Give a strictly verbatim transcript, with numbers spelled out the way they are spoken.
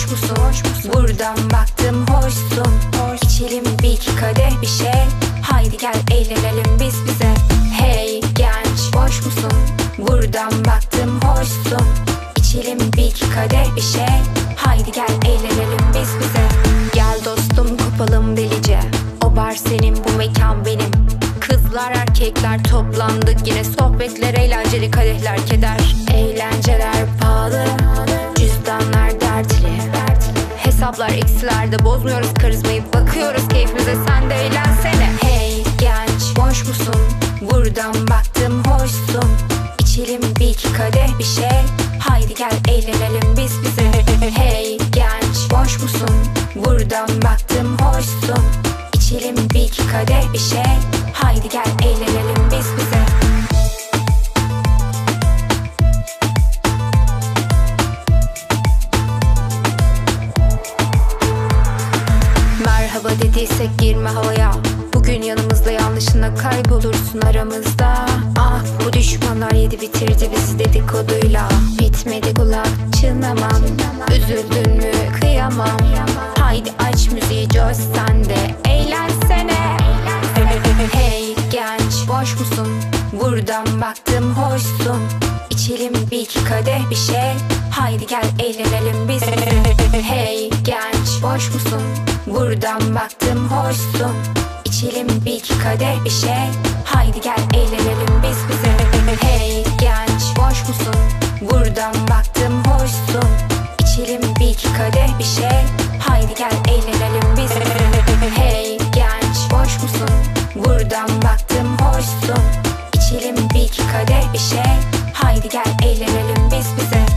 boş musun? Boş musun? Buradan baktım hoşsun. Hoş. İçelim bir iki kadeh bir şey. Haydi gel eğlenelim biz bize. Hey genç, boş musun? Buradan baktım hoşsun. İçelim bir iki kadeh bir şey. Haydi gel eğlenelim biz bize. Gel dostum kopalım delice. O bar senin, bu mekan benim. Kızlar erkekler toplandık yine. Sohbetler eğlenceli, kadehler keder. Eğlenceler pahalı, cüzdanlar dertli. Hesaplar eksilerde, bozmuyoruz karizmayı. Bakıyoruz keyfimize, sen de eğlensene. Hey genç, boş musun? Buradan baktım hoşsun. İçelim bir iki kadeh bir şey. Haydi gel eğlenelim biz bize. Hey genç, boş musun? Buradan baktım hoşsun. İçelim bir iki kadeh bir şey. Haydi gel eğlenelim biz bize. Merhaba dediysek girme havaya. Bugün yanımızda, yanlışına kaybolursun aramızda. Ah bu düşmanlar yedi bitirdi bizi dedikoduyla. Bitmedi kulak çınlamam. Üzüldün mü kıyamam. Haydi aç müziği, coş sen de eğlensene. Hey genç, boş musun? Buradan baktım hoşsun. İçelim bir iki kadeh bir şey. Haydi gel eğlenelim biz bize. Hey genç, boş musun? Buradan baktım hoşsun. İçelim bir iki kadeh bir şey. Haydi gel eğlenelim biz bize. Hey genç, boş musun? Buradan baktım hoşsun. İçelim bir iki kadeh bir şey. Haydi gel eğlenelim biz bize. Hey genç, boş musun? Buradan baktım hoşsun. İçelim bir iki kadeh bir şey. Haydi gel eğlenelim biz bize.